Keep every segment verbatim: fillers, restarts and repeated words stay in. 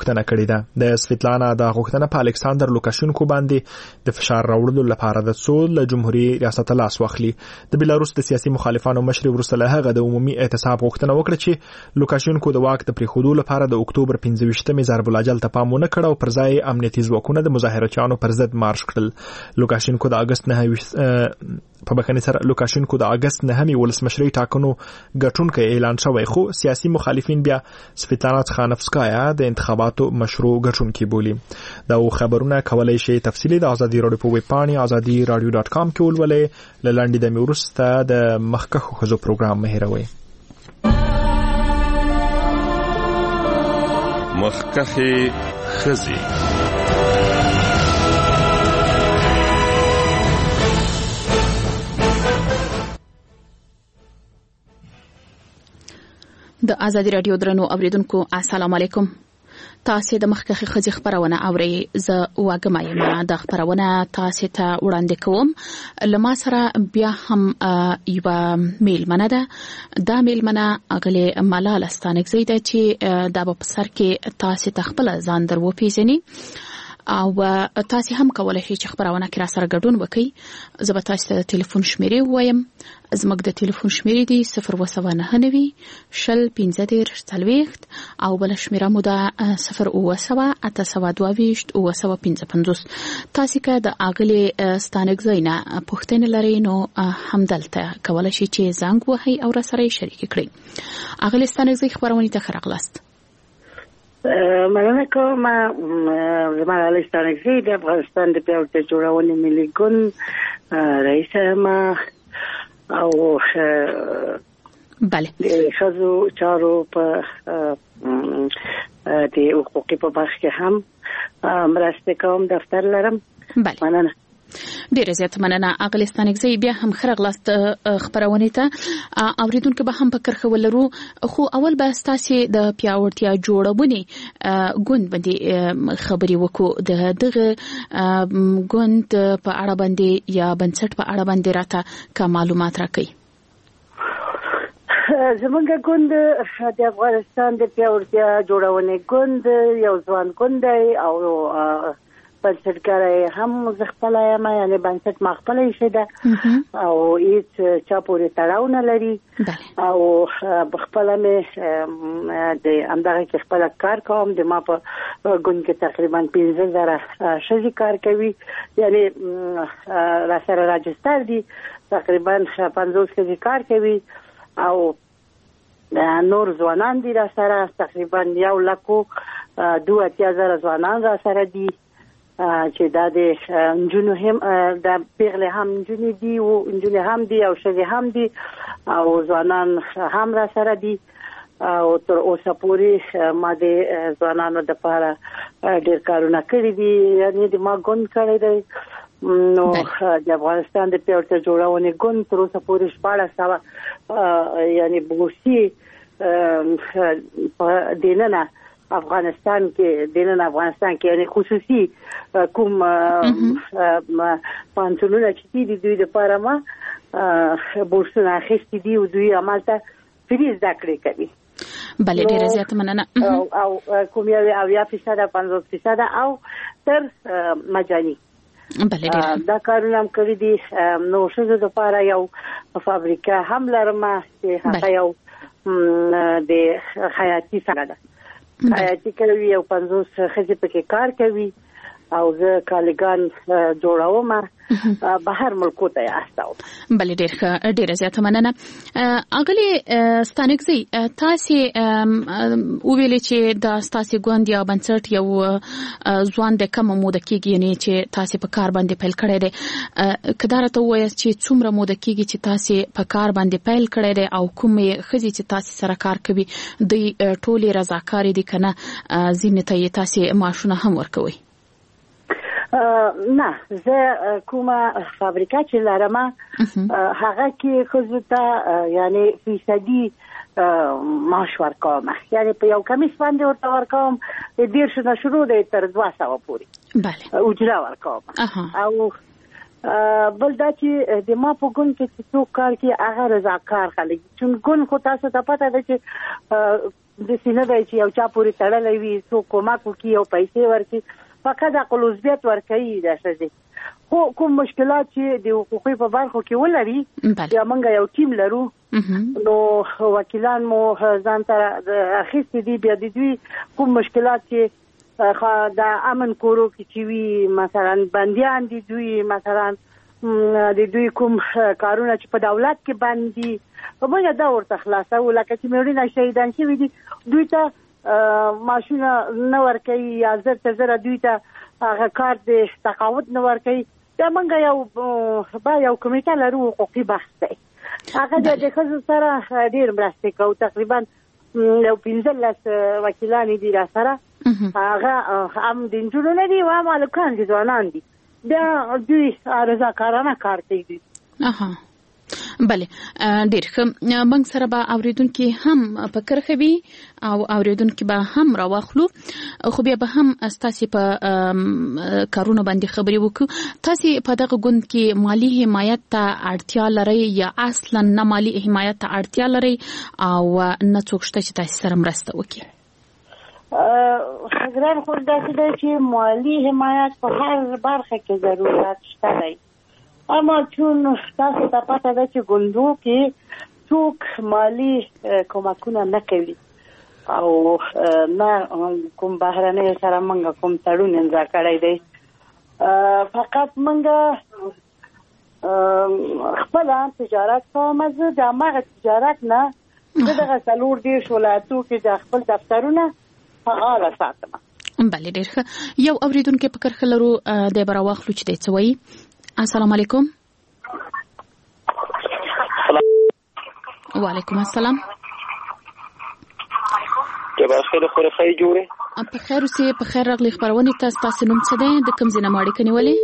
غوښتنه کړې ده. د سویتلانا د غوښتنه په الکساندر لوکاشینکو باندې د فشار راوړلو لپاره د څو له جمهوریت ریاست لاس واخلي. د بیلاروس د سیاسي مخالفانو مشر ورسره له هغه د عمومي اعتصاب غوښتنه وکړه چې لوکاشینکو د واک د پریښودو لپاره د اکتوبر پنځه ویشتمې ضرب الاجل ته پام ونه کړ او پر ځای امنیتي ځواکونه د مظاهرچیانو پر ضد مارش کړل. لوکاشینکو د اگست نه په بخښنې سره لوکاشینکو د اگست نهمې ولسمشرۍ ټاکنو ګټونکی اعلان شوی، خو سیاسي مخالفین بیا سویتلانا تخانفسکایا د انتخاباتو مشروع ګټونکی بولي. دا خبرونه کولای شي تفصیلی د ازادي رادیو په ویب پاڼې ازادي رادیو ډاټ کام کې ولولئ. لاندې د میورسته د مخکښو خزو پروګرام مهیروي. مخکښې خزي د ازادي رادیو درنو اوریدونکو السلام علیکم. تاسو د مخکښې خزي خبرونه اورئ. زه واګم یم. د خبرونه تاسو ته وړاندې کوم. لما سره بیا هم یو میل منه ده. دا میل منه اغلی ملال استانګزی ده چې د په سر کې تاسو تخپل ځان درو پیژني او تاسو هم کولای شئ چې خبرونه کې را سره ګډون وکړئ. زه به تاسو ته ټلیفون شمیرې وایم. زموږ د ټلیفون شمیرې دی صفر اووه نهه نوي شل پنځه دېرش څلوېښت او بل شمیره مو ده صفر اووه سوه اته سوه دوه ویشت اووه سوه پنځه پنځوس. تاسو که د اغلی ستانګزی نه پوښتنې لرئ نو همدلته کولای شئ چې زنګ وهئ او را سره شریک کړئ. اغلی ستانګزی خبرونه ته ښه راغلاست. مننه کوم. زما ستانګزی د افغانستان د پیاوړتیا جوړونې ملي ګوند رئیس یم او بله د ښځو چارو په د حقوقي په برخه کې هم مرسته کوم. دفتر لرم. بله مننه. ډیره زیات مننه. اغلی ستانګزی بیا هم خرغلاست خبرونه ته اوریدونکو به هم فکر خولرو. خو اول به تاسو د پیاوړتیا جوړونې ګوند باندې خبري وکړو. د دغه ګوند په اړه باندې یا بنسټ په اړه باندې راته کا معلومات راکړئ. زمونږ ګوند د افغانستان د پیاوړتیا جوړونې ګوند یو ځوان ګوند دی او بنسټګر هم زه خپله یم، یعنې بنسټ ما خپله ایښې ده او هېڅ چا پورې تړاو نه لري او خپله مې د همدغه کې خپله کار کوم. د ما په ګوند کې تقریبا پنځه زره ښځې کار کوي، یعنې را سره راجستر دي. تقریبا پنځوس ښځې کار کوي او نور ځوانان دي را سره. تقریبا یو لکو دوه اتیا زره ځوانان را سره دي چې دا د نجونو هم د پیغلې هم نجونې دي او نجونې هم دي او ښځې هم دي او ځوانان هم را سره دي. او تر اوسه پورې ما د ځوانانو لپاره ډېر کارونه کړي دي، یعنې د ما ګوند کړی دی. نو د افغانستان د پیاوړتیا جوړونې ګوند تر اوسه پورې شپاړس سوه یعنې بورسي په دننه افغانستان کې دننه افغانستان کې یعنې خصوصي کوم پوهنتونونه چې دي دوی لپاره ما بورسونه اخیستي دي او دوی همالته فري زده کړې کوي. بله ډیره زیاته مننه. او کوم یو اویا فیصده پنځوس فیصده او تر مجاني. بله ډیره دا کارونه هم کړي دي. نو ښځو لپاره یو فابریکه هم لرم چې هغه یو د خیاطي سره ده. خیاطي کوي او پنځوس ښځې پکې کار کوي او زه کالګان جوړوم بهر ملکو ته استاو. بله ډیر ښه ډیره زیاته مننه. اغلی ستانګزی تاسو وویل چې د تاسو ګوند یا بنسټ یو ځوان د کوم موده کېږي، یعنی چې تاسو په کار باندې پیل کړی دی. کدار ته وایي چې څومره موده کېږي چې تاسو په کار باندې پیل کړی دی او کومې ښځې چې تاسو سره کار کوي د ټولې رضاکاري دي کنه ځینې ته تاسو معاشونه هم ورکوي؟ نه، زه کومه فابریکه چې لرم هغه کې ښځو ته یعنی فیصدي معاش ورکوم، یعنی په یو کمیس باندې ورته ورکوم د دېرشو نه شروع دی تر دوه سوه پورې بله اجره ورکوم. او بل دا چې د ما په ګوند کې چې څوک کار کوي هغه رضاکار خلک، چون ګوند خو تاسو ته پته ده چې د سینه دی چې یو چا پورې تړلی وي څوک کومک وکړي او پیسې ورکړي فقط عقل عضویت ورکوي دا ښځې خو کوم مشکلات چې د حقوقي په برخو کې ولري بیا موږ یو ټیم لرو نو وکیلان مو ځان ته اخیستي دي بیا د دوی کوم مشکلات چې د امن کورو کې چې وي مثلا بندیان دي دوی مثلا د دوی کوم کارونه چې په دولت کې بند دي موږ دا ورته خلاصو لکه چې مېړونه شهیدان شوي دي دوی ته معاشونه نه ورکوي یا زر ته زره دوی ته هغه کار د تقاعد نه ورکوي دا موږ یو با یو کمیټه لرو حقوقي بحث دی هغه د ښځو سره ډېر مرستې کوو تقریبا یو پنځلس وکیلان دي را سره هغه هم د نجونو نه دي او هم هلکان دي ځوانان دي بیا دوی رضاکارانه کار کوي. اها بله ډېر ښه موږ سره به اوریدونکي هم په کرښه وي او اوریدونکي به هم راواخلو خو بیا به هم ستاسې په کارونو باندې خبرې وکړو. تاسې په دغه ګوند کې مالي حمایت ته اړتیا لرئ یا اصلا نه مالي حمایت ته اړتیا لرئ او نه څوک شته چې تاسې سره مرسته وکړي؟ ګران خو داسې دی چې مالي حمایت په هر برخه کې ضرورت شته دی اما چون تاسو ته پته ده چې ګوندو کې څوک مالي کومکونه نه کوي او نه کوم بهرنۍ سره موږ کوم تړون امضا کړی دی فقط موږ خپل تجارت کوم زه د هماغه تجارت نه زه دغه څلور دېرش ولایتو کې د خپل دفترونه فعاله ساتم. بله ډېر ښه یو اورېدونکی په کرښه لرو دی به راواخلو چې دی څه وایي. السلام علیکم. وعلیکم السلام. جبا خیر خو خی جوړه په خیر اوسې په خیر راغلی خبرونه تاسو تاسو نوم څه دی د کوم ځای نه ماړی کنيولې؟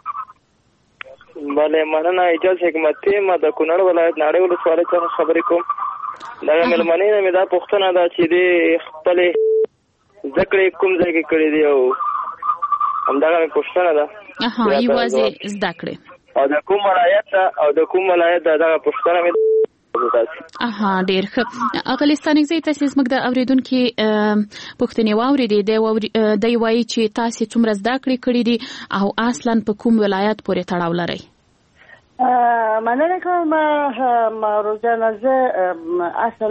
بله مننه اجازه حکمت ما د کونړ ولایت ناړۍ ولسوالۍ څخه خبرې کوم. دا ملمنې نه مې دا پوښتنه ده چې د خپل ذکر کوم ځای کې کړی دی او همدغه مې پوښتنه ده. اها یوازې زده کړې او د کوم ولایت او د کوم ولایت دغه پوښتنه مې اها ډېر ښه اغلستان زی تاسو زموږ د اوریدونکو پوښتنې واورېدې دی وایي چې تاسو څومره زده کړې کړې دي او اصلا په کوم ولایت پورې تړاو لري؟ مننه کوم روزانه زه اصل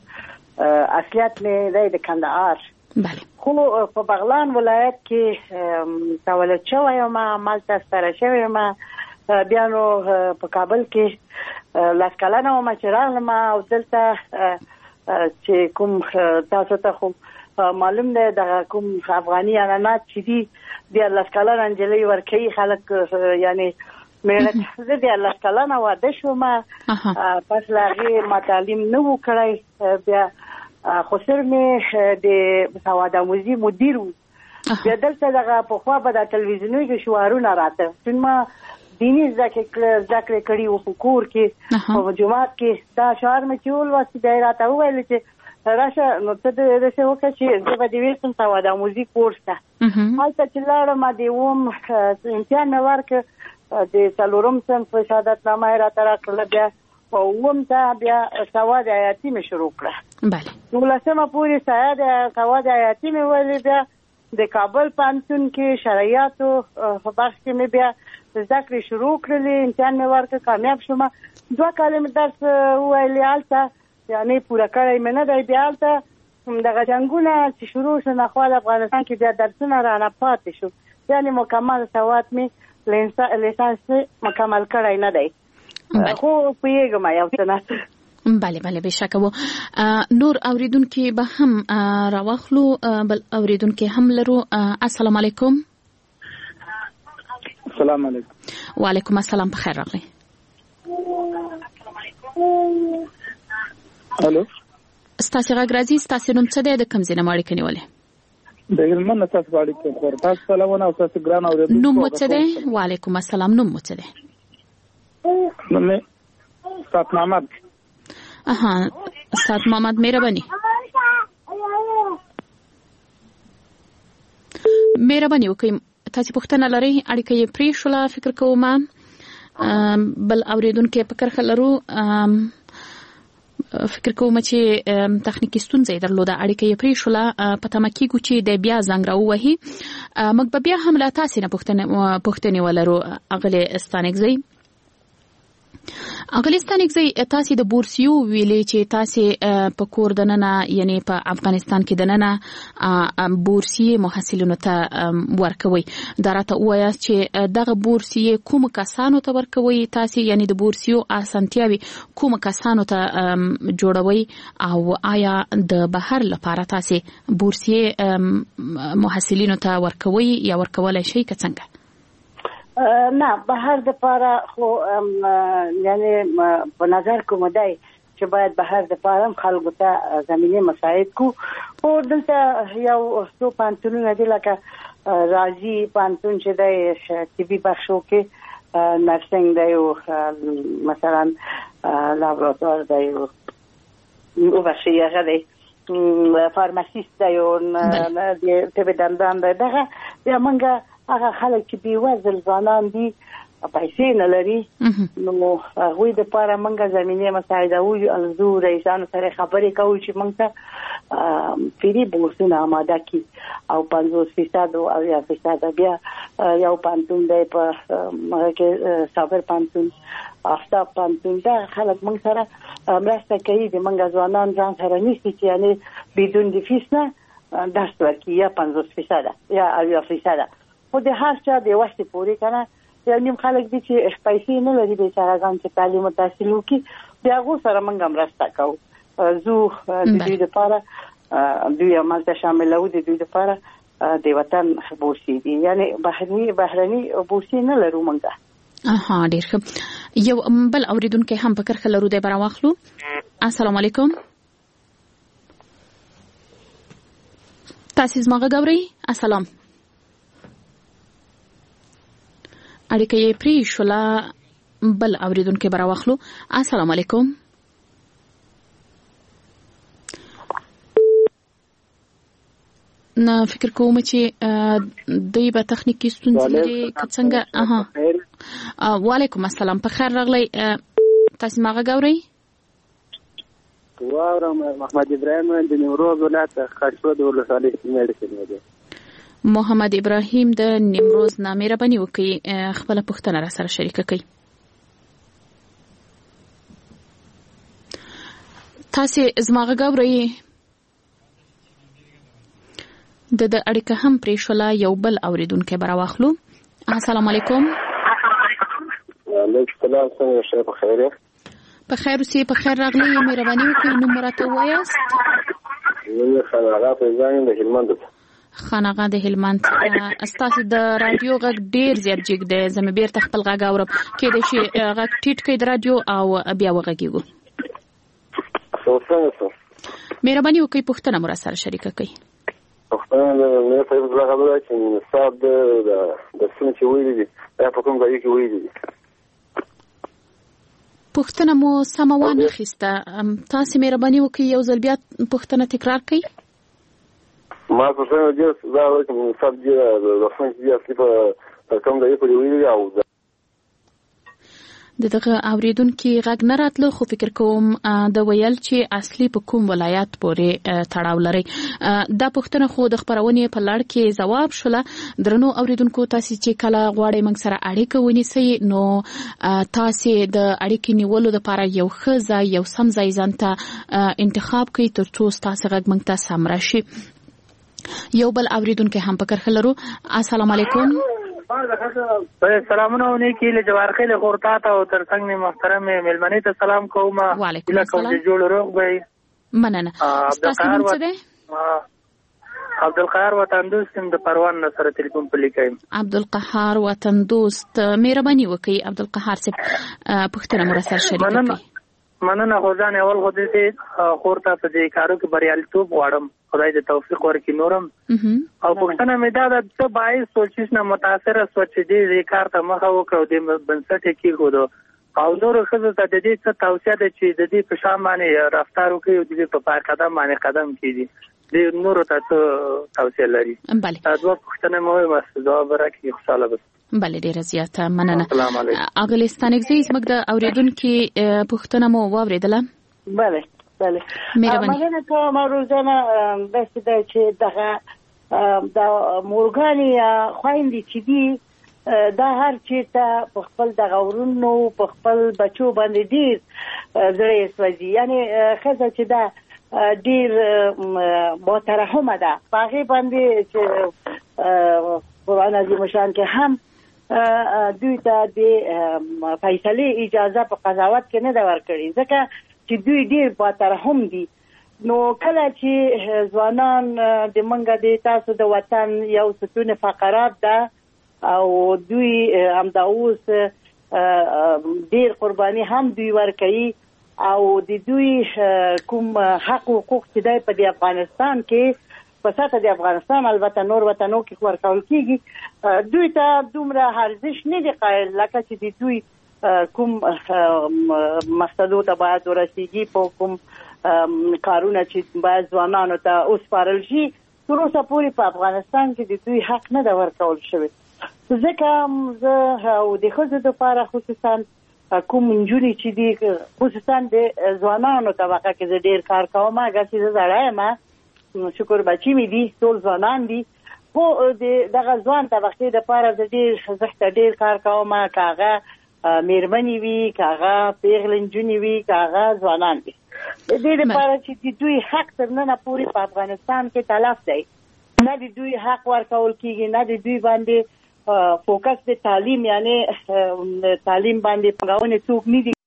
اصلیت مې دی د کندهار بله خو په بغلان ولایت کې تولد شوی یم مالته ستره شوی یم بیا نو په کابل کې لاس کلنه وم چې راغلم او دلته چې کوم تاسو ته خو معلوم دی دغه کوم افغاني عنعنات چې دي د لاس کلنه نجلۍ ورکوي خلک یعنی مېړه زه د لاس کلنه واده شوم پس له هغې ما تعلیم نه و کړی بیا خو سر مې د سواد آموزي مدیر و بیا دلته دغه پخوا به د تلویزیوني کې شعارونه راته چون ما دیني زده کړې کړي وو په کور کې په جومات کې دا شعار مې چې ولوست دی راته وویل چې راشه نو ته داسې وکړه چې زه به دې ویل سواد آموزي کورس ته هلته چې لاړم د اووم امتحان مې ورکړ د څلورم صنف شهادتنامه یې راته راکړله بیا په اووم ته بیا سواد حیاتي مې شروع کړه بله نولسمه پورې سواد حیاتي مې ویلې بیا د کابل پوهنتون کې شرعیاتو په برخه کې مې بیا زده کړې شروع کړلې امتحان مې ورکړ کامیاب شوم دوه کاله مې درس وویلې هلته یعنې پوره کړی مې نه دی بیا هلته دغه جنګونه چې شروع شو نخوا د افغانستان کې بیا درسونه رانه پاتې شو یعنې مکمل سواد مې لیسانس مکمل کړی نه دی خو پوهېږم یو څه نه. بله بله بشکه و نور اوریدونکي به هم راواخلو بل اوریدونکي هم لرو. السلام علیکم. السلام علیکم. وعلیکم السلام په خیر راغلی. الو ستاسو غږ راځي ستاسو نوم څه دی د کوم ځای نه ماړی کنيولې؟ د هلمند نه تاسو باندې کوم خور تاسو سلامونه او تاسو ګران اوریدونکو نوم مو څه دی؟ وعلیکم السلام نوم مو څه دی؟ نوم مې استاد محمد. اها استاد محمد مهرباني مهرباني وکړئ تاسو پوښتنه لرئ اړیکه یې پرې شوله فکر کوم بل اوریدونکو په کرښه لرو. فکر کوم چې تخنیکی ستونزې درلوده اړیکه یې پرې شوله په تمه کېږو چې د بیا زنګ راووهي موږ به بیا هم له تاسې نه پوښتنې پوښتنې ولرو اغلې ستانکزۍ اغلې ستانکزۍ تاسې د بورسیو ویلې چې تاسې په کور دننه یعنی په افغانستان کې دننه بورسیې محصلینو ته ورکوي دا راته ووایاست چې دغه بورسیې کوم کسانو ته ورکوي تاسې یعنی د بورسیو اسانتیاوي کوم کسانو ته جوړوي او آیا د بهر لپاره تاسې بورسیې محصلینو ته ورکوي یا ورکولای شي که څنګه؟ نه بهر د پاره خو یعنی په نظر کوم دی چې باید بهر د پاره خلکو ته زمینه مساعد کو او دلته یو څو پانتونونه دي لکه راځي پانتون چې د طبي بخشو کې نرسنګ دی او مثلا لابراتوار دی او بخشیه دی فارماسیست دی او د طب دندان دی دغه بیا موږ هغه خلک چې بېوزل ځوانان دي پیسې نه لري نو هغوی دپاره موږ زمینې مساعدوو الزو رئیسانو سره خبرې کوو چې موږ ته فري بورسونه اماده کړي او پنځوس فیصد او اویا فیصد بیا یو پانتون دی په هغه کې صابر پانتون آفتاب پانتون دا خلک موږ سره مرسته کوي د موږ ځوانان ځان سره نیسي چې یعنې بدون د فیس نه درس ورکړي یا پنځوس فیصد یا اویا فیصد خو د هر چا د وخت پورې کنه یو نیم خلک دي چې پیسې نه لري بیچارهګان چې تعلیم او تحصیل وکړي بیا هغو سره موږ مرسته کوو زو د دوی دپاره دوی عملته شاملوو د دوی دپاره د وطن بورسي دي یعنی بهرني بهرني بورسي نه لرو موږ اها ډېر ښه یو بل اوریدونکی هم په کرښه لرو دی به راواخلو السلام علیکم تاسې زما غږ اورئ السلام اړیکه یې پرې شوله بل اوریدونکی به راواخلو السلام علیکم نه فکر کوم چې دوی به تخنیکی ستونزې لري که څنګه اها وعلیکم السلام په خیر راغلی تاسې ما غږ اورئ واورم محمد ابراهیم د نیمروز ولایت خاشود ولسوالۍ میډیسن دی محمد ابراهیم د نیمروز نه مهرباني وکړئ خپل پوښتنه را سره شریکه کړئ تاسې زما غږ اورئ د د اړیکه هم پرې شوله یو بل اوریدونکی به راواخلو السلام علیکم وعلیکم السلام څنګه شئ په خیر په خیر اوسئ په خیر راغلی مهرباني وکړئ نوم مو راته ووایاست نوم یې خان آغا فیضان د هلمند خان آغا د هلمند ستاسو د رادیو غږ ډیر زیات جګ دی زه مې بیرته خپل غږ اورم کېدای شي غږ ټیټ کړئ د رادیو او بیا وغږیږو مهرباني وکړئ پوښتنه مو را سره شریکه کړئ پښتانه د مې په دغه خبره چې صاحب د د سن چې ویلي دي دا په کوم ځای کې ویلي دي پوښتنه مو سمه وانخیسته تاسې مهرباني وکړئ یو ځل بیا پوښتنه تکرار کړئ ما پوښتنه دې دا وایي چې صاحب دې د سن چې اصلي په کوم ځای کې ویلي او دغه اوریدونکو غږ نه راتلو خو فکر کوم د ویل چې اصلي په کوم ولایت پورې تړاو لري دا پوښتنه خو د خبرونې په لړ کې جواب شوله درنو اوریدونکو تاسو چې کله غواړئ موږ سره اړیکه ونیسئ نو تاسو د اړیکې نیولو لپاره یو ښه ځای یو سم ځای ځانته انتخاب کړئ ترڅو تاسو غږ موږ ته سم راشي یو بل اوریدونکو هم په کرخه لرو السلام علیکم سلامونه ونیکی له جوار خیل خورتا ته او ترڅنګ محترم ملمنې ته سلام کوم وعلیکم السلام جوړ روغ وي مننه تاسو نوم څه دی عبدالقهار وطن دوست د پروان سره ټلیفون په لیکایم عبدالقهار وطن دوست مهرباني وکړئ عبدالقهار صاحب پوښتنه مو سره شریک کړئ مننه خدای نه اول خدای دې خورتا په دې کارو کې بریالیتوب غواړم خدای دې توفیق ورکړي نورم او پښتنه مې دا د څه باعث سوچیس نه متاثر سوچ دې کار ته مخه وکړو د بنسټ کې غوډو او نور خزه ته د دې څه توصیه ده چې د دې په شان باندې رفتار وکړي او دې په پار قدم باندې قدم کړي دې نور ته توصیه لري بله دا پښتنه مو مست جواب راکړي خوشاله بس بله ډیره زیاته مننه اغلستانګزي زموږ د اوریدونکو پوښتنه مو واوریدله بله بله مننه کوم روزانه داسې ده چې دغه د مورګانې یا خویندې چې دي دا هر چېرته په خپل دغه ورونو په خپل بچو باندې ډېر زړه یې سوځي. یعنې ښځه چې ده ډېر مترحمه ده په هغې باندې چې قرآن عظیم الشان کې هم دوی ته د فیصلې اجازه په قضاوت کې نه ده ورکړې ځکه چې دوی ډېر مترحم دي. نو کله چې ځوانان د منګه د تاسو د وطن یو ستون فقرات ده او دوی همدا اوس ډېر قرباني هم دوی ورکوي او د دوی کوم حق او حقوق چې دی په افغانستان کې په سطح د افغانستان البته نور وطنو کې ورکول کېږي دوی ته دومره ارزش نه دی قایل لکه چې د دوی کوم مقصدو ته باید ورسیږي په کوم کارونه چې باید ځوانانو ته وسپارل شي تر اوسه پورې په افغانستان کې د دوی حق نه ده ورکول شوی. ځکه زه او د ښځو دپاره خصوصا کوم نجونې چې دي خصوصا د ځوانانو طبقه کې زه ډېر کار کوم اګر چې زه زړه یم شکر بچي مې دي ټول ځوانان دي خو د دغه ځوان طبقې دپاره زه ډېر زه ډېر کار کوم که هغه مېرمنې وي که هغه پیغلې نجونې وي که هغه ځوانان دي د دې لپاره چې د دوی حق تر ننه پورې په افغانستان کې تلف دی نه د دوی حق ورکول کېږي نه د دوی باندې فوکس د تعلیم یعنی تعلیم باندې پنګاونې څوک نه دي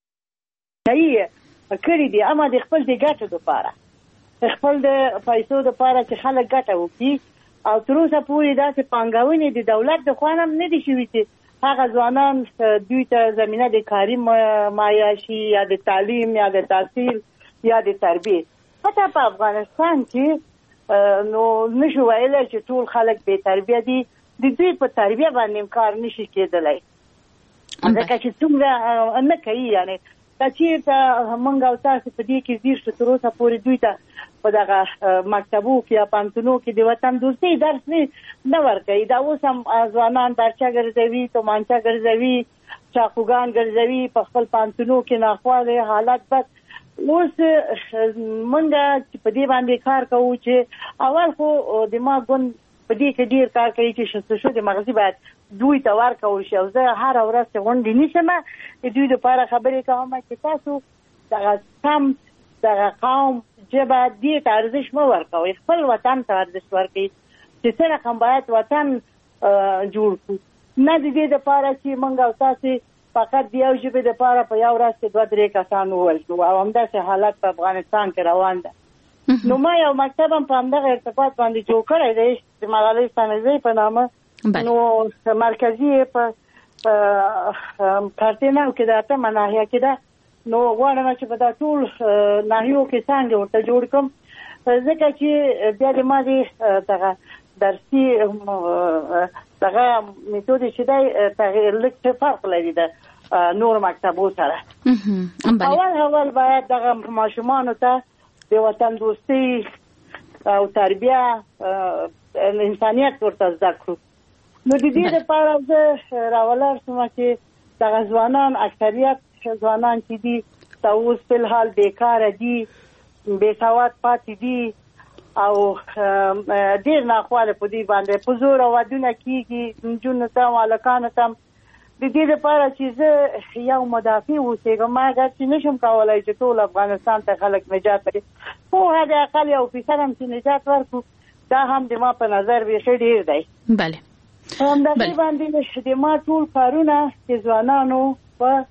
کړي دي اما د خپل د ګټو لپاره خپل د پیسو لپاره چې خلک ګټه وکړي او تر اوسه پورې داسې پنګاونې د دولت د خوا هم نه دي شوي چې هغه ځوانان دوی ته زمینه د کاري مایه شي یا د تعلیم یا د تحصیل یا د تربیې. حتی په افغانستان کې نو نشو ویلی چې ټول خلک بې تربیه دي د دوی په تربیه باندې کار نشي کېدلی ځکه چې څومره نه کوي یعنې که چېرته موږ او تاسو په دې کې ځیر شو تر اوسه پورې دوی ته په دغه مکتبو کې یا پوهنتونو کې د وطن دوستۍ درس نه ورکوي دا اوس هم ځوانان درچه ګرځوي تومانچه ګرځوي چاقوګان ګرځوي په خپل پوهنتونو کې ناخوالی حالت بد اوس موږ چې په دې باندې کار کوو چې اول خو د ما ګوند په دې کې ډېر کار کوي چې شستشو د مغزي باید دوی ته ورکول شي او زه هره ورځ چې غونډې نیسم د دوی لپاره خبرې کوم چې تاسو دغه سم دغه قوم ژبه دې ته ارزش مه ورکوئ خپل وطن ته ارزش ورکوئ چې څه رقم باید وطن جوړ کړو نه د دې دپاره چې موږ او تاسې فقط د یو ژبې دپاره په یو ورځ کې دوه درې کسان ووژنو او همداسې حالت په افغانستان کې روان ده. نو ما یو مکتب هم په همدغه ارتباط باندې جوړ کړی دی د ملالۍ ستانکزۍ په نامه نو مرکزي یې په کارتینو کې د اتمه ناحیه کې ده نو غواړم چې په دا ټول ناحیو کې څانګې ورته جوړ کړم ځکه چې بیا د ما د دغه درسي دغه میتود چې دی تغیر لږ فرق لري د نور مکتبو سره. اول اول باید دغه ماشومانو ته د وطن دوستۍ او تربیه انسانیت ورته زده کړو. نو د دې لپاره زه راولاړ شوم چې دغه ځوانان اکثریت ځوانان چې دي دا اوس فلحال بیکاره دي بې سواد پاتې دي او ډېر ناخواله په دې باندې په زوره ودونه کېږي نجونو ته او هلکانو ته د دې لپاره چې زه یو مدافع اوسېږم اګر چې نشم کولی چې ټول افغانستان ته خلک نجات ورکړي خو حد اقل یو فیصد هم چې نجات ورکړو دا هم د ما په نظر بیخي ډېر دی. بله همدغې باندې د ما ټول کارونه چې ځوانانو په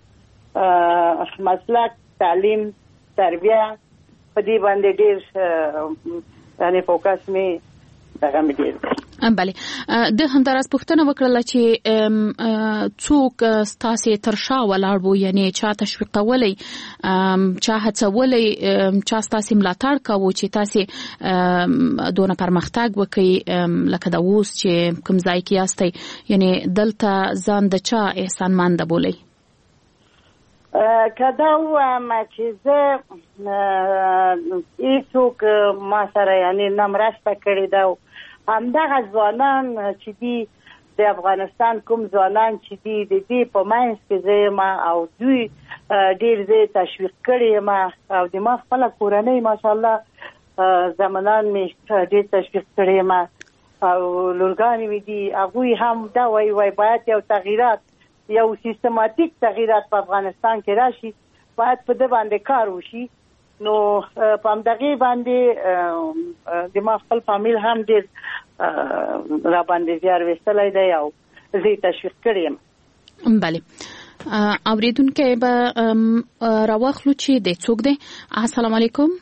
مسلک تعلیم تربیه په دې باندې ډېر یعنې فوکس مې دغه مې ډېر دی. بله د همداراز پوښتنه وکړله چې څوک ستاسې تر شا ولاړ وو یعنې چا تشویقولی چا هڅولی چا ستاسې ملاتړ کوو چې تاسې دونه پرمختګ وکړئ لکه د اوس چې کوم ځای کې یاستئ یعنې دلته ځان د چا احسانمنده بولئ؟ که دا ووایم چې زه هېڅوک ما سره یعنې نه مرسته کړې ده همدغه ځوانان چې دي د افغانستان کوم ځوانان چې دي د دې په منځ کې زه یم او دوی ډېر زه تشویق کړی یم او د ما خپله کورنۍ ماشاءالله زمانان مې ډېر تشویق کړی یم او لورګانې مې دي هغوی هم دا وایي وایي باید یو تغییرات یو سیستماتیک تغییرات په افغانستان کې راشي باید په ده باندې کار وشي نو په همدغې باندې د ما خپل فامیل هم ډېر را باندې زیار ویستلی دی او زه یې تشویق کړی یم. بله اوریدونکی به راواخلو چې دی څوک دی. السلام علیکم.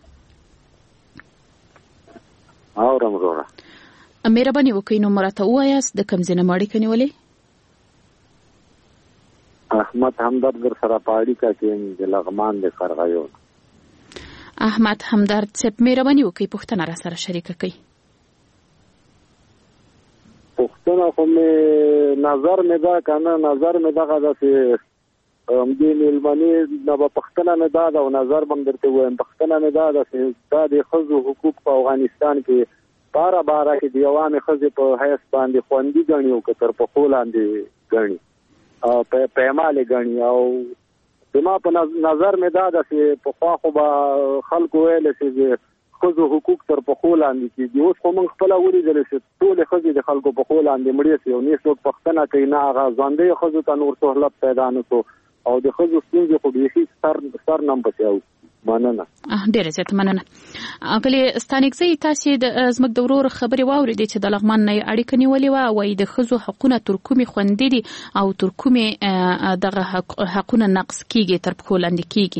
اورم وروره. مهرباني وکړئ نو مراته ووایاست د کوم ځای نه مو اړیکه نیولې؟ احمد همدرد در سره په اړیکه کې یم د لغمان د قرغیو. احمد همدرد صاحب مهرباني وکړئ پوښتنه را سره شریکه کړئ. پوښتنه خو مې نظر مې دا که نه نظر مې دغه داسې همدې مېلمنې نه به پوښتنه مې دا ده او نظر به م درته ووایم. پوښتنه مې دا ده چې دا د ښځو حقوق په افغانستان کې په هره باره کې د یوانې ښځې په حیث باندې خوندي ګڼي او که تر پښو لاندې ګڼي او پیمالې ګڼي او زما په نظر مې دا ده چې پخوا خو به خلکو ویل چې ښځو حقوق تر پښو لاندې کېږي. اوس خو موږ خپله ولیدل چې ټولې ښځې د خلکو پښو لاندې مړې شي او نه څوک پوښتنه کوي نه هغه ژوندیو ښځو ته نور سهولت پیدا نه شو او د ښځو ستونزې خو بیخي سر سر نه پسې او مننه. ډېره زیاته مننه. اغلې ستانکزی تاسې د زموږ د ورور خبرې واورېدې چې د لغمان نه یې اړیکه نیولې وه وایي د ښځو حقونه تر کومې خوندي دي او تر کومې دغه حقونه نقض کېږي تر پښو لاندې کېږي.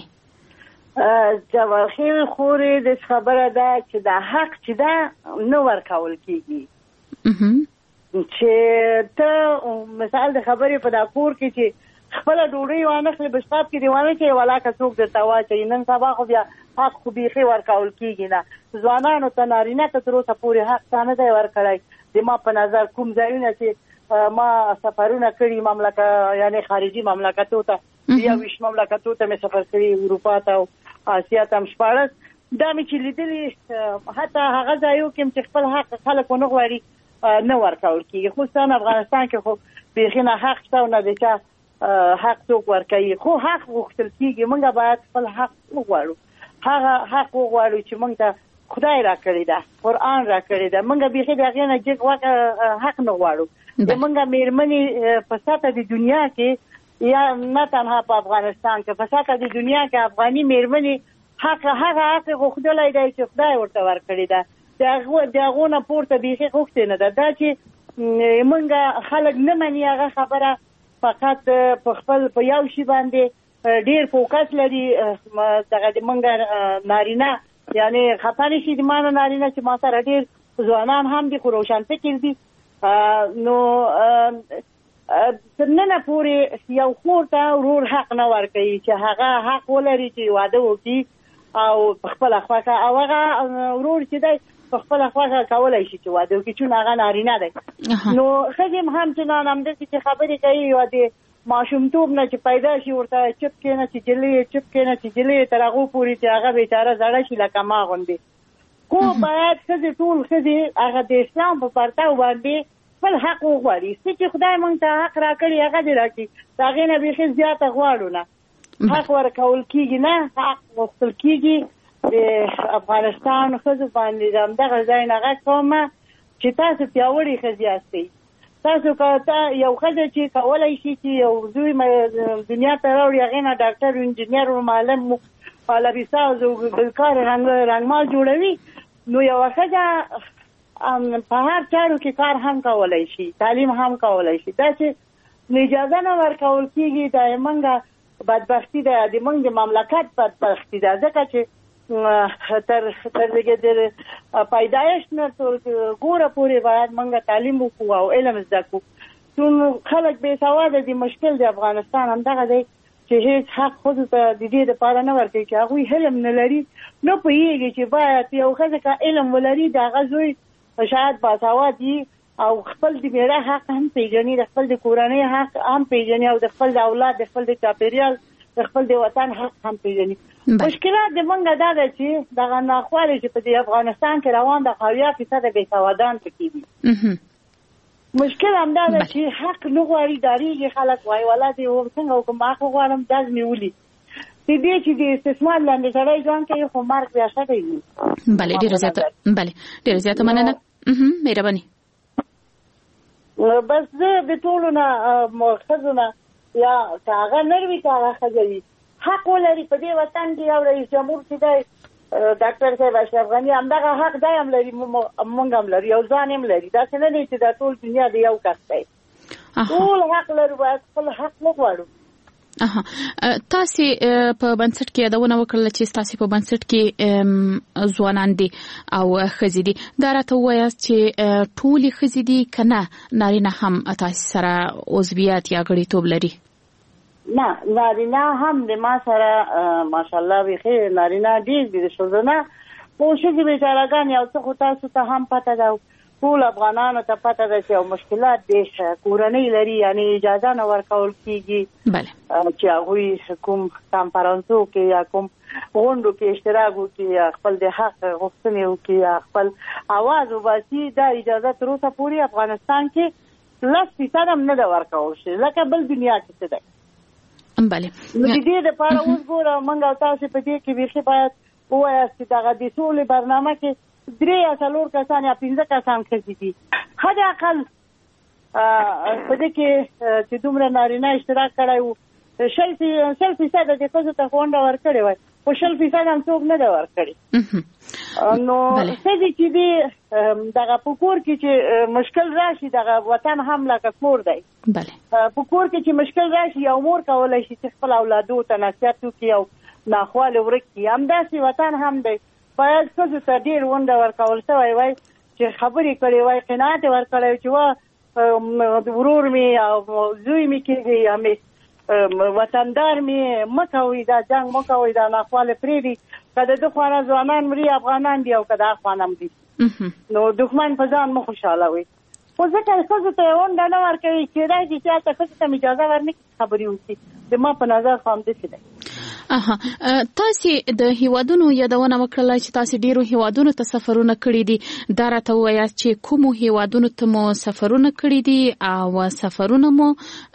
جواهر خورې د خبره ده چې دا حق چې ده نه ورکول کېږي چې ته مثال د خبرې په دا کور کې چې خپله ډوډۍ وانخلې بشقاب کې دې وانه چې ولاکه څوک درته واچوي نن سبا خو بیا حق خو بیخي ورکول کېږي نه ځوانانو ته نارینه ته تر اوسه پورې حق تا نه دی ورکړی. د ما په نظر کوم ځایونه چې ما سفرونه کړي مملکه یعنې خارجي مملکتو ته یا ویش مملکتو ته مې سفر کړي اروپا ته او آسیا ته هم شپاړس دا مې چې لیدلي حتی هغه ځایو کې چې خپل حق خلک ونه غواړي نه ورکول کېږي. خصوصا افغانستان کې خو بیخي نه حق شته او نه د چا حق څوک ورکوي خو حق غوښتل کېږي. موږ باید خپل حق وغواړو هغه حق وغواړو چې موږ ته خدای را کړی ده قرآن را کړی ده. موږ بیخي د هغې نه جګ حق نه غواړو. د موږ مېرمنې په سطحه د دنیا کې یا نه تنها په افغانستان کې په سطحه د دنیا کې افغاني مېرمنې حق هغه حق غوښتلی دی چې خدای ورته ورکړی ده. د هغو نه پورته بیخي غوښتې نه ده. دا چې موږ خلک نه مني هغه خبره فقط په خپل په یو شي باندې ډیر فوکس لري. دغه د موږ نارینه یعنې خفه نه شي د ما نه نارینه چې ما سره ډیر ځوانان هم دي خو روشن فکر دي نو تر ننه پورې یو خور ته ورور حق نه ورکوي چې هغه حق ولري چې واده وکړي او په خپله خوښه او هغه ورور چې دی په خپله خوښه کولی شي چې واده وکړي چون هغه نارینه دی. نو ښځې هم همچنان همداسې چې خبرې کوي یا د ماشومتوب نه چې پیدا شي ورته چپ کېنه چې جلۍ چپ کېنه چې جلۍ تر هغو پورې چې هغه بېچاره زړه شي لکه ما غوندې. خو باید ښځې ټول ښځې هغه د اسلام په پرتو باندې خپل حق وغواړي. څه چې خدای موږ ته حق راکړي هغه دې راکړي د هغې نه بیخي زیاته غواړو نه. حق ورکول کېږي نه حق غوښتل کېږي. د افغانستان ښځو باندې همدغه ځای نه غږ کومه چې تاسو پیاوړي ښځې یاستئ. تاسو که یو ښځه چې کولی شي چې یو زوی دنیا ته راوړي هغې نه ډاکټر انجینر و معلم لبیساز او ګلکار رنګمال جوړوي نو یوه ښځه په هر چارو کې کار هم کولی شي تعلیم هم کولی شي. دا چې اجازه نه ورکول کېږي دا موږ بدبختي ده د موږ د مملکت بدبختي ده ځکه چې تر تر دغه پیدایش نه تر ګوره پورې باید موږ تعلیم وکړو او علم زده کړو. ټول خلک بې سواده دي. مشکل د افغانستان همدغه دی چې هیڅ حق ښځو ته د دې دپاره نه ورکوي چې هغوی علم نه لري نه پوهېږي چې باید یو ښځه که علم ولري د هغه زوی شاید باسواد وي او خپل د میړه حق هم پېژني د خپل د کورنۍ حق هم پېژني او د خپل د اولاد د خپل د چاپېریال د خپل د وطن حق هم پېژني. مشکلات د موږ دا ده چې دغه ناخوالې چې په دې افغانستان کې روان ده خو اویا فیصده بېسوادان پکې دي. مشکل همدا ده چې حق نه غواړي داریږي خلک وایي ولا دې څنګه وکړم ما خو غواړم داز مې ولي دې دې چې د استثمار لاندې سړی ځان کوي خو مرګ بیا ښه کوي. بله ډېره زیاته بله ډېره زیاته مننه مهرباني. بس زه د ټولو نه ښځو نه یا که هغه نر وي که هغه ښځه وي حق ولري په دې وطن کې یو رئیس جمهور چې دی ډاکټر صاحب اشرف غني همدغه حق دی هم لري موږ هم لري یو ځان هم لري داسې نه دی چې دا ټول دنیا د یو کس دی ټول حق لرو باید خپل حق وغواړو. اها تاسو په بنسټ کې یادونه وکړه چې تاسو په بنسټ کې ځوانان دي او ښځې دي دا راته وایاست چې ټولې ښځې دي کنه نارینه هم تاسو سره عضویت یا غړیتوب لري؟ نه نارینه هم د ما سره ماشاءالله ویخه نارینه دي د شوزنه خو ښځې بیچارهګان یو څه خو تاسو ته هم پته ده ټول افغانانو ته پته ده چې مشکلات دي کورنۍ لري یعنی اجازه نه ورکول کیږي بله چې هغوی کوم کانفرنسو کې یا کوم غونډو کې اشتراک وکړي یا خپل د حق غوښتنې وکړي یا خپل اواز وباسي دا اجازه تر اوسه پورې افغانستان کې لس فیصد هم نه ده ورکول شوې لکه بل دنیا کې څه ده. بله نو د دې دپاره اوس ګوره موږ او تاسې په دې کې بیخي باید ووایاست چې دغه د سولې برنامه کې درې یا څلور کسان یا پنځه کسان ښځې دي حد اقل په دې کې چې دومره نارینه اشتراک کړی وو شل شل فیصده د ښځو ته غونډه ورکړې وای خو شل فیصد هم څوک نه ده ورکړې. نو ښځې چې دي دغه په کور کې چې مشکل راشي دغه وطن هم لکه کور دی په کور کې چې مشکل راشي یو مور کولی شي چې خپل اولادو ته نصیحت وکړي او ناخواله ورک کړي همداسې وطن هم دی باید ښځو ته ډېر ونډه ورکول شوی وای چې خبرې کړې وای قناعت یې ورکړی چې وا ورور مې او زوی مې کېږي یا مې وطندار مې مه کوئ دا جنګ مه کوئ دا ناخواله پرېږدي که د ده خوانه ځوانان مري افغانان دي او که د هغه خوانه مري نو دښمن په ځان مه خوشحالوئ خو ځکه ښځو ته یې ونډه نه ورکوي کېدای شي چې هلته ښځو ته اجازه ورنکړي خبرې وکړي د ما په نظر خو همداسې دی. اها تاسو د هیوادونو یادونه وکړه چې تاسو ډیرو هیوادونو ته سفرونه کړی دي دا راته وایي چې کوم هیوادونو ته مو سفرونه کړی دي او سفرونه مو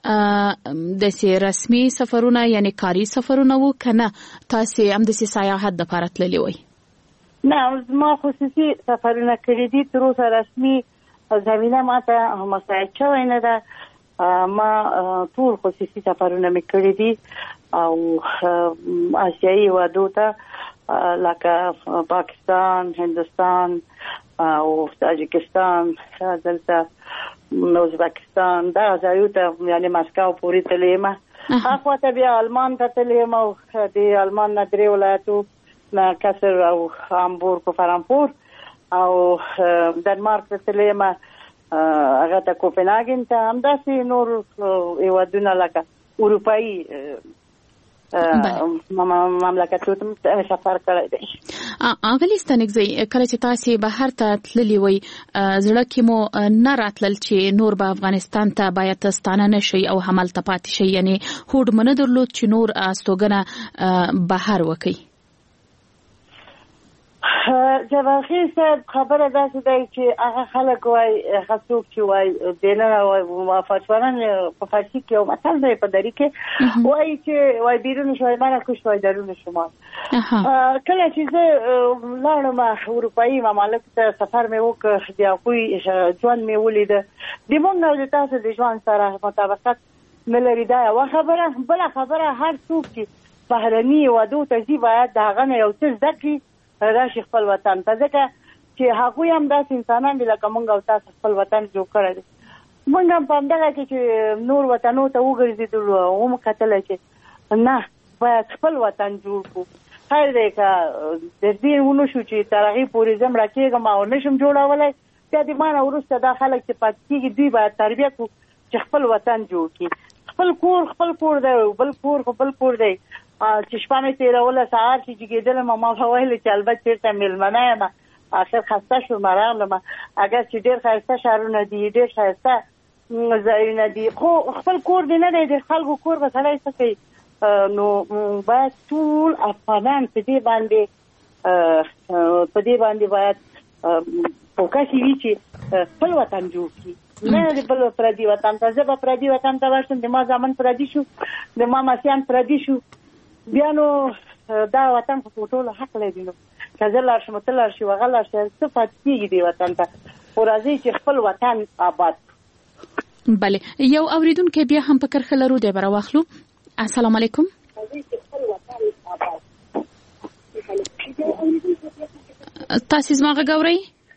د رسمي سفرونه یعنی کاری سفرونه وو کنه تاسو هم د سیاحت د لپاره تللی وای؟ نه ما خصوصي سفرونه کړی دي تر اوسه رسمي زمينه ماته مساعد شوی نه ده ما ټول خصوصي سفرونه مې کړی دي او آسیایي هیوادو ته لکه پاکستان هندوستان او تاجکستان دلته ازبکستان دا ځایو ته یعنی مسکو پورې تللی یم هاخوا ته بیا آلمان ته تللی یم او د آلمان نه درې ولایتو نه کسر او هامبورګ او فرانکفور او ډنمارک ته تللی یم هغه ته کوپنهاګن ته همداسې نور هیوادونه لکه اروپایي مملکتونو ته سفر کړی دی. اغلی ستنګزی کله چې تاسو بهر ته تللی وي زړه کې مو نه راتلل چې نور به افغانستان ته باید ستانه نشي او حمل ته پاتې شي یعنی هوډ منه درلود چې نور استوګنه بهر وکړي؟ جواخیر صاحب خبره داسې دی چې هغه خلک وای خصوص چې وای دینه فتوانان په فارسی کې یو مثال دی په دری کې وای چې وای بیرون شوی مانه کوم شوی درون شما کله چې زه لاړم اروپایي ممالک ته سفر مې وکړ د کوی ژوند مې ولید د مونږ نو د تاسو د ژوند سره مطابقت ملري دا یو خبره بل خبره هر څوک چې بهرني ودو ته زی باید داغه یو څه ځکه راشي خپل وطن ته ځکه چې هغوی هم داسې انسانان دي لکه موږ او تاسو خپل وطن جوړ کړی دی موږ هم په همدغه کې چې نور وطنو ته وګرځېدلو او موږ کتلی چې نه باید خپل وطن جوړ کړو خیر دی که د دې ونه شو چې تر هغې پورې زه مړه کېږم او نه شم جوړولی بیا د ما نه وروسته دا خلک چې پاتې کېږي دوی باید تربیه کړو چې خپل وطن جوړ کړي خپل کور خپل کور دی بل کور خو بل کور دی چې شپه مې تېروله سهار چې جګېدلم ما به ویل چې البته چېرته مېلمنه یم آخر خسته شوم راغلم اگر چې ډېر ښایسته ښارونه دي ډېر ښایسته ځایونه دي خو خپل کور دی نه دی د خلکو کور به سړی څه کوي نو باید ټول افغانان په دې باندې په دې باندې باید فوکس وي چې خپل وطن جوړ کړي، نه د بل پردي وطن ته. زه به پردي وطن ته ورشم، د ما زامن پردي شو، د ما مسیان پردي شو، بیا نو دا وطن خو ټول حق لري. نو که زه لاړ شم ته لاړ شي هغه لاړ شي، څه پاتې کېږي دې وطن ته؟ خو راځئ چې خپل وطن آباد. بله، یو اوریدونکی بیا هم په کرښه لرو، دی به راواخلو. السلام علیکم. تاسو زما غږ اورئ؟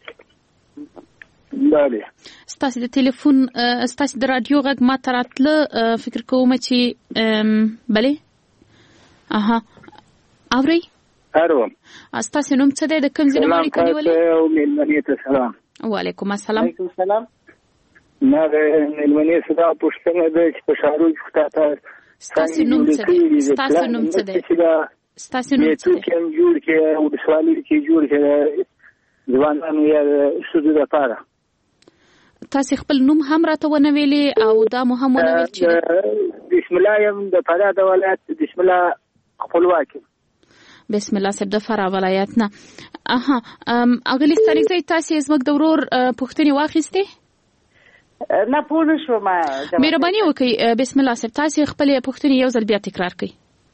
بله. ستاسو د ټلیفون ستاسو د رادیو غږ ما ته راتله، فکر کوم چې بله. اها، اورئ؟ اورم. ستاسو نوم څه دی؟ د کوم ځای نه مو لیکنې ولې؟ سلام تاسو مېلمنې ته سلام. وعلیکم السلام. وعلیکم السلام. نه د مېلمنې څخه پوښتنه ده چې په شاروج ښکته ستاسو نوم څه دی؟ ستاسو نوم څه دی؟ ستاسو نوم څه دی؟ کوم جوړ کې او د سوالي کې جوړ کې ځوانانو یا شذو لپاره. تاسو خپل نوم هم راته ونه ویلي او دا مو هم ونه ویل چې بسم الله يم د فراه د ولایت بسم الله خپلواکي. بسم الله سب د فراه ولایت نه. اها، اغلی ستانیک زای تاسو زموږ د ورور پوښتنې واخیستې؟ نه پوه نه شوم. مهرباني وکړئ بسم الله سب تاسو خپل پوښتنې یو ځل بیا تکرار کړئ.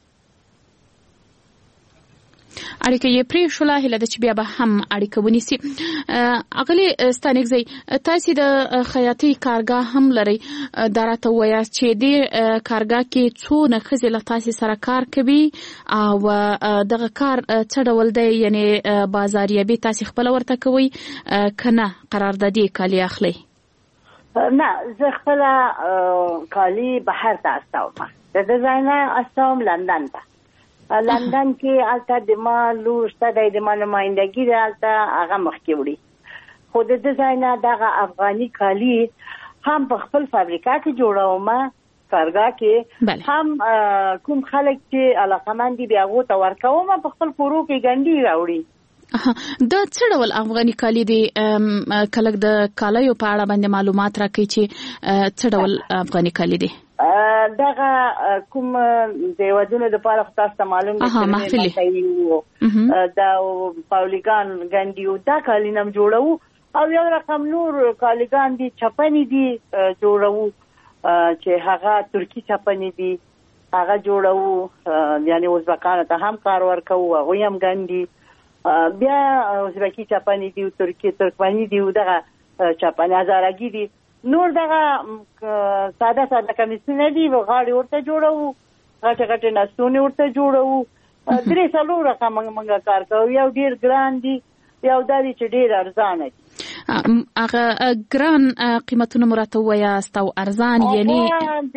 اړیکه یې پرې شوله، هیله ده چې بیا به هم اړیکه ونیسي. اغلی ستانیک زای تاسو د خیاطۍ کارګاه هم لرئ، دا راته ووایاست چې دې کارګاه کې څونه ښځې له تاسو سره کار کوي او دغه کار څه ډول دی؟ یعنې بازاریابي تاسو خپله ورته کوئ که نه قراردادي کالي اخلئ؟ نه، زه خپله کالي بهر ته استوم. د دې ځای نه استوم لندن ته. لندن کې هلته د ما لور شته دی، د ما نمایندګي دی هلته، هغه مخکې وړي. خو د دې ځای نه دغه افغاني کالي هم په خپل فابریکه کې جوړوم، کارګاه کې هم کوم خلک چې علاقمند دي بیا هغو ته ورکوم، په خپل کورو کې ګنډي راوړي. دا څه ډول افغاني کالي دي؟ کله د کالیو په اړه باندې معلومات راکړئ چې څه ډول افغاني کالي دي؟ دغه کوم د ودونو د پاره خو تاسو ته معلوم دي چې دا پاولیګان ګنډي دا کالي نم جوړو، او یو رقم نور کالیګان دي چپنې دي جوړو چې هغه ترکی چپنې دي هغه جوړو، یعنی ازبکانو ته هم کار ورکو، هغوی هم ګنډي. بیا ازبکی چپنې دي، ترکی ترکمني دي، دغه چپنې هزارګي دي. نور دغه ساده ساده کمیسونه دي، غاړې ورته جوړو، غټه غټه نستونه ورته جوړو. درې څلور رقم موږ کار کوو. یو ډیر ګران دي، یو دا دی چې ډیر ارزانه دي. هغه ګران قیمتونه مو راته ووایاست او ارزان یعنې؟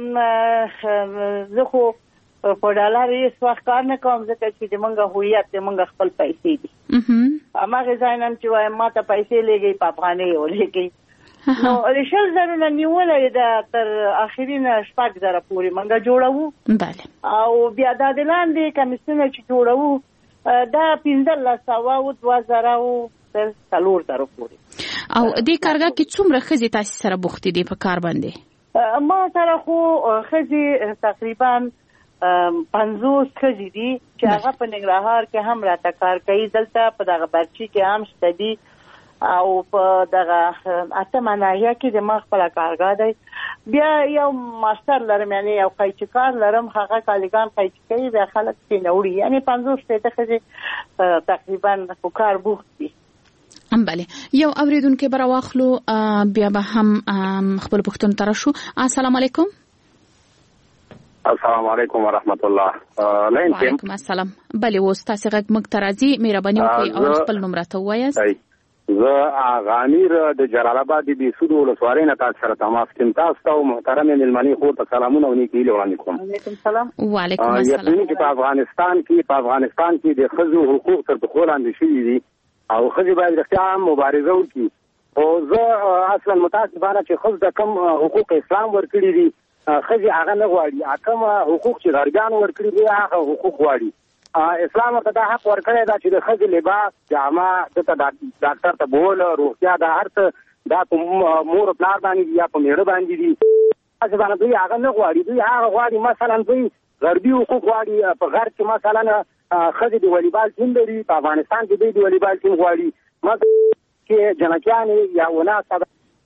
زه خو په ډالر هېڅ وخت کار نه کوم، ځکه چې د موږ هویت د موږ خپل پیسې دي. هماغې ځای نه چې وایم ما ته پیسې لېږئ په افغانۍ ولېږئ. نو د شل زرو نه نیولې ده تر اخري نه شپږ زره پورې موږ جوړوو. او بیا دا د لاندې کمیسونه چې جوړوو دا پنځلس سوه او دوه زره او تر څلور زره پورې. او دې کارګاه کې څومره ښځې تاسې سره بوختې دي په کار باندې؟ ما سره خو ښځې تقریبا پنځوس ښځې دي چې هغه په ننګرهار کې هم راته کار کوي، دلته په دغه برچي کې هم شته دي، او په دغه اتمه ناحیه کې د ما خپله کارګاه دی. بیا یو ماستر لرم، یعنی یو قیچکار لرم، هغه کالیګان قیچي کوي، بیا خلک پرې نه وړي. یعنی پنځوس شپېته ښځې تقریبا په کار بوخت دي. بله، یو اوریدونکی به راواخلو، بیا به هم خپل پوښتنو ته راشو. السلام علیکم. السلام علیکم ورحمت الله. وعلیکم السلام. بله، اوس تاسې غږ موږ ته راځي، مهرباني وکړئ او خپل نوم راته ووایاست. زه غامیر د جلال آباد د بیسود ولسوالۍ نه تاسو سره تماس کوم. تاسو ته محترمې مېلمنې خور ته سلامونه او نیکې هیلې وړاندې کوم. وعلیکم السلام. وعلیکم السلام. یقیني چې په افغانستان کې په افغانستان کې د ښځو حقوق تر پښو لاندې شوي دي او ښځې باید رښتیا هم مبارزه وکړي. خو زه اصلا متاسفانه چې ښځو ته کوم حقوق اسلام ورکړي دي ښځې هغه نه غواړي، کوم حقوق چې غربیانو ورکړي دي هغه حقوق غواړي. اسلام ورته دا حق ورکړی دا چې د ښځې لباس، جامه، دته ډاکټر ته بول، روغتیا، دا هر څه دا په مور او پلار باندې دي یا په میړه باندې دي. داسې باندې دوی هغه نه غواړي، دوی هغه غواړي مثلا دوی غربي حقوق غواړي. په غرب کې مثلا ښځې د والیبال ټیم لري، په افغانستان کې دوی د والیبال ټیم غواړي. مثلا چې جنکیان یا وناسه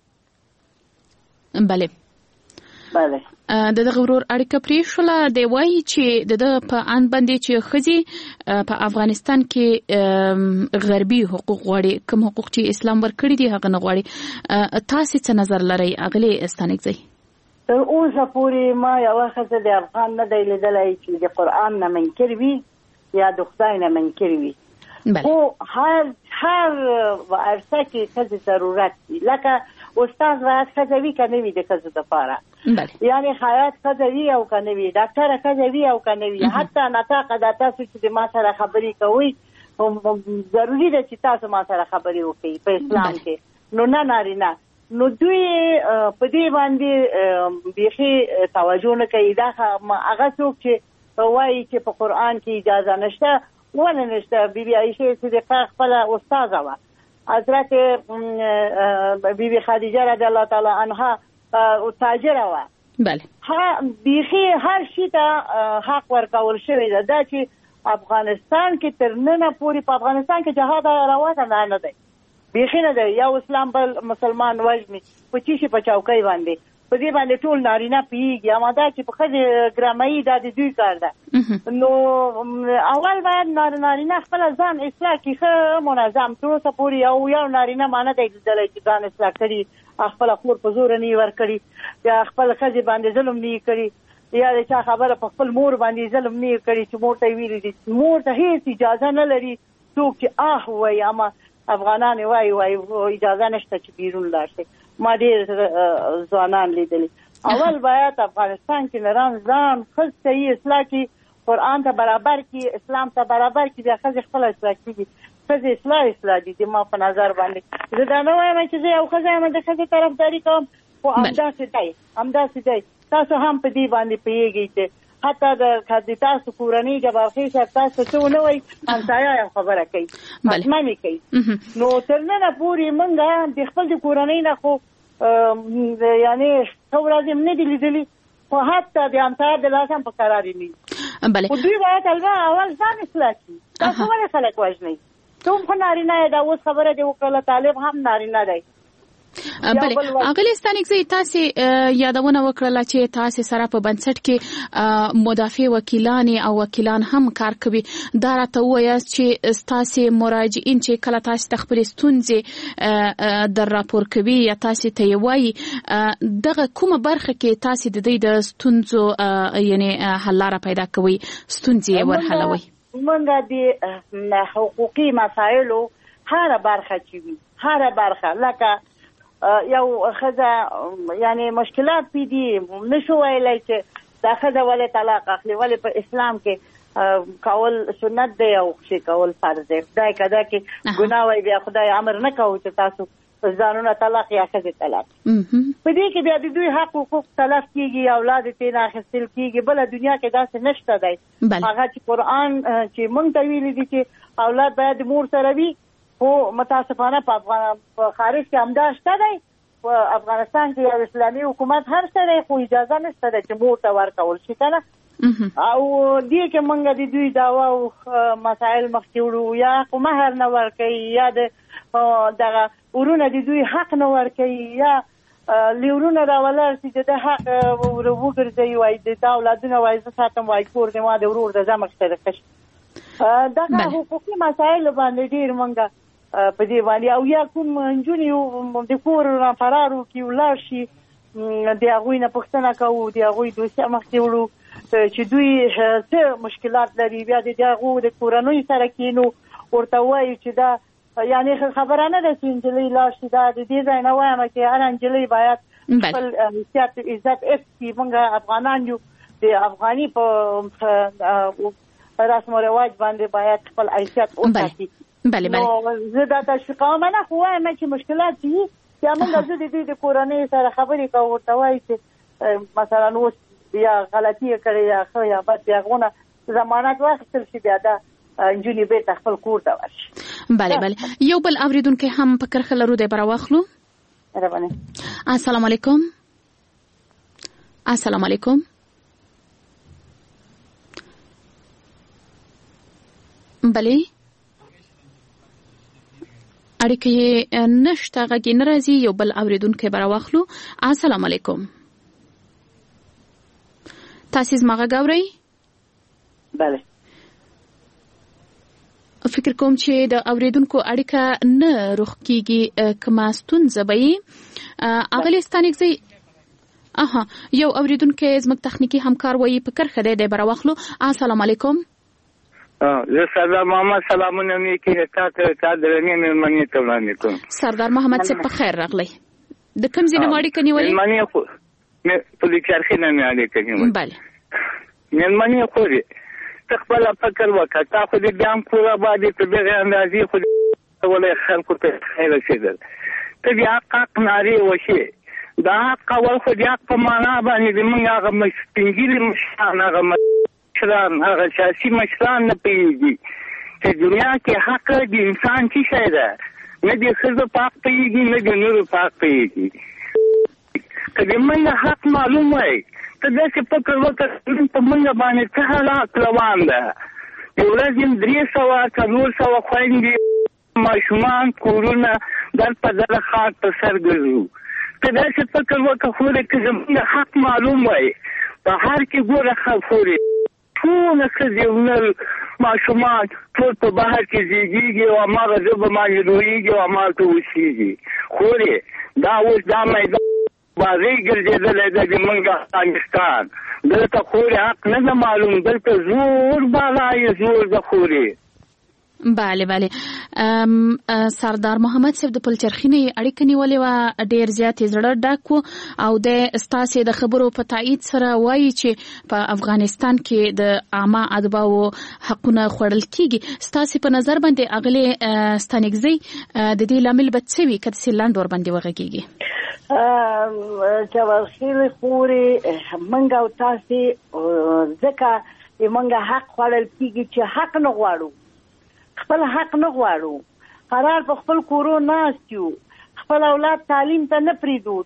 بله بله د دغه ورور اړیکه پرې شوله دی وایي چې د په ان باندې چې ښځې په افغانستان کې غربي حقوق غواړي کوم حقوق چې اسلام ورکړي دي هغه نه غواړي تاسو څه نظر لرئ اغلی استانګزي تر اوسه پورې ما یو ښځه د افغان نه دی لیدلی چې د قرآن نه منکر وي یا د خدای نه منکر وي خو هر هر عرصه کې ښځې ضرورت دي لکه استاد باید ښځه وي که نه وي د ښځو دپاره یعنې خیاط ښځه وي او که نه وي ډاکټره ښځه وي او که نه وي حتی نطاقه دا تاسو چې د ما سره خبرې کوئ ضروري ده چې تاسو ما سره خبرې وکړئ په اسلام کې نو نه نارینه نو دوی په دې باندې بیخي توجه نه کوي دا هغه څوک چې وایي چې په قرآن کې اجازه نشته ولې نشته بی بی عایشه صدیقه خپله استاذه وه حضرت بی بی خدیجه رضی الله تعالی عنها تاجره وه بله بیخي هر شي ته حق ورکول شوی ده دا چې افغانستان کې تر ننه پورې په افغانستان کې جهاد روانه نه دی بیخي نه دی یو اسلام بل مسلمان وژني په چی شي په چوکۍ باندې په دې باندې ټول نارینه پیږي اما دا چې په ښځې ګرامایي دا د دوی کار ده نو اول باید نارینه خپل ځان اصلاح کړي ښه منظم تر اوسه پورې یو یو نارینه ما نه دی لیدلی چې ځان اصلاح کړي خپله خور په زوره نه یې ورکړي یا خپل ښځې باندې ظلم نه یې کړي یا د چا خبره په خپل مور باندې ظلم نه یې کړي چې مور ته یې ویلي دي مور ته هېڅ اجازه نه لري څوک چې آه وایي اما افغانان وایي وایي اجازه نشته چې بیرون لاړ شي ما ډېر ځوانان لیدلي اول باید افغانستان کې نران ځان ښځ صحیح اصلاح کړي قرآن ته برابر کړي اسلام ته برابر کړي بیا ښځې خپله اصلاح کېږي ښځې اصلاح اصلاح دي د ما په نظر باندې زه دا نه وایم چې زه یو ښځه یم د ښځې طرفداري کوم خو همداسې دی همداسې دی تاسو هم په دې باندې پوهېږئ چې حتی د تاسو کورنۍ جوابخې صاحب تاسو څه ونه وایي همسایه یې خبره کوي حتما یې کوي نو تر ننه پورې موږ د خپل د کورنۍ نه خو یعنې ښه ورځ یې نه دي لیدلي خو حتی د همسایه د لاس هم په قرار یې نه وي خو دوی باید اول ځان اصلاح کړي تاسو ولې خلک وژنئ ته هم خو نارینه یې دا اوس خبره دې وکړله طالب هم نارینه دی بله اغلی استانګزي تاسو یادونه وکړله چې تاسو سره په بنسټ کې مدافع وکیلان او وکیلان هم کار کوي دا راته وایاست چې تاسو مراجعین چې کله تاسو د خپل ستونزې در راپور کوي یا تاسو ته وایي دغه کومه برخه کې تاسو د دې د ستونزو یعنی حل لاره پیدا کوي ستونزې ورحلوي موږ د حقوقي مسایلو هر برخه چې وي هر برخه لکه یو ښځه یعنی مشکلات پیدي نشو ویلی چې دا ښځه ولې طلاق اخلي ولې په اسلام کې کول سنت دی او چې کول فرض دی خدای کده کې ګناه وای بیا خدای امر نه کوي چې تاسو ځانونه طلاق یا ښځې طلاق په دې کې بیا د دوی حق حقوق تلف کېږي اولاد یې ترې نه اخیستل کېږي بله دنیا کې داسې نشته دی هغه چې قرآن چې موږ ته ویلي دي چې اولاد باید د مور سره وي خو متاسفانه په خارج کې همدا شته دی په افغانستان کې یو اسلامي حکومت هر څه دی خو اجازه نشته ده چې مور ته ورکول شي که نه او دې کې موږ د دوی دعوا او مسایل مخکې وړو یا خو مهر نه ورکوي یا د دغه ورونه د دوی حق نه ورکوي یا لیورونه راولاړ شي چې د حق وګرځوي وایي د دا اولادونه وایي زه ساتم وایي کور دی ما د ورور د زه مخکې ښه شي دغه حقوقي مسایلو باندې ډېر موږ په دې باندې او یا کوم نجونې د کور نه فرار وکړي ولاړ شي د هغوی نه پوښتنه کوو د هغوی دوسیه مخکې وړو چې دوی څه مشکلات لري بیا د هغو د کورنیو سره کینو ورته وایو چې دا یعنې خبره نه ده چې نجلۍ لاړ شي دا د دې ځای نه وایم چې هره نجلۍ باید خپل حیثیت عزت اف کړي موږ افغانان یو د افغاني په رسم و رواج باندې باید خپل حیثیت وساتي بله بله نو زه دا تشویقوم نه خو وایم چې مشکلات دي چې موږ زه د دوی د کورنۍ سره خبرې کوو ورته وایي چې مثلا اوس یا غلطي یې کړې یا ښه یا بد د هغونه ضمانت واخیستل شي بیا دا نجونې بېرته خپل کور ته ورشي بله بله یو بل اورېدونکی هم په کرښه لرو دی به راواخلو السلام علیکم السلام علیکم بله اړیکې نشته غږی ناراضي یو بل اوریدونکو بر واخلو. السلام علیکم. تاسو زما غږ اورئ؟ بله. فکر کوم چې د اوریدونکو اړیکه نه روخ کیږي کما ستونزه وي. اغلی ستانګزي اها یو اوریدونکو زموږ تخنیکی همکار وایي په کرخه دی بر واخلو. السلام علیکم. زه سردار محمد سلامونه مې کې تاسو ته درنې مېلمنې ته وړاندې کوم. سردار محمد څه په خیر راغلی. د کوم ځای نه اړیکه نیولې؟ مېلمنې خو مې په لیکارخې نه مې اړیکه نیولې. بله مېلمنې خو دې خپل فکر وکړه. تا خو دې ګام پورا باندې په دغه اندازې خو دې ولې خلکو ته خیر رسېدل. ته بیا حق ناري وشي دا حق اول خو دې حق په معنا باندې موږ هغه مشپنګلي مشران هغه مشران هغه سیاسي مشران نه پېږي چې دنیا کې حق د انسان څه شی ده. نه د ښځو په حق پېږي نه د نورو په حق پېږي. که د موږ حق معلوم وای ته داسې فکر وکړه په موږ باندې څه حالات روان ده. یو ورځ درې سوه څلور سوه خویندې ماشومان کورونه در په دغه خاک په سر ګرځو. ته داسې فکر وکړه خورې که زموږ حق معلوم وای په هر کې ګوره خورې ټوله ښځې ونر ماشومان ټول په بهر کې زیږېږي او هماغه ژبه باندې لویېږي او همالته اوسېږي. خورې دا اوس دا میدان بازۍ ګرځېدلی ده د موږ افغانستان. دلته خورې حق نه ده معلوم. دلته زور بالا یې زور ده خورې. بله بله. سردار محمد صاحب د پلچرخینې اړیکه نیولې وه ډېر زیات زړه ډک و او د ستاسې د خبرو په تایید سره وایي چې په افغانستان کې د عامه اتباعو حقونه خوړل کیږي. ستاسې په نظر باندې اغلی ستانګزي د دې لامل به څه وي که داسې لنډ ور باندې وغږیږي؟ چاورخیلې خورې موږ او تاسې ځکه د موږ حق خوړل کیږي چې حق نه غواړو خپل حق نه غواړو. قرار په خپل کورو ناست یو. خپل اولاد تعلیم ته نه پریدو.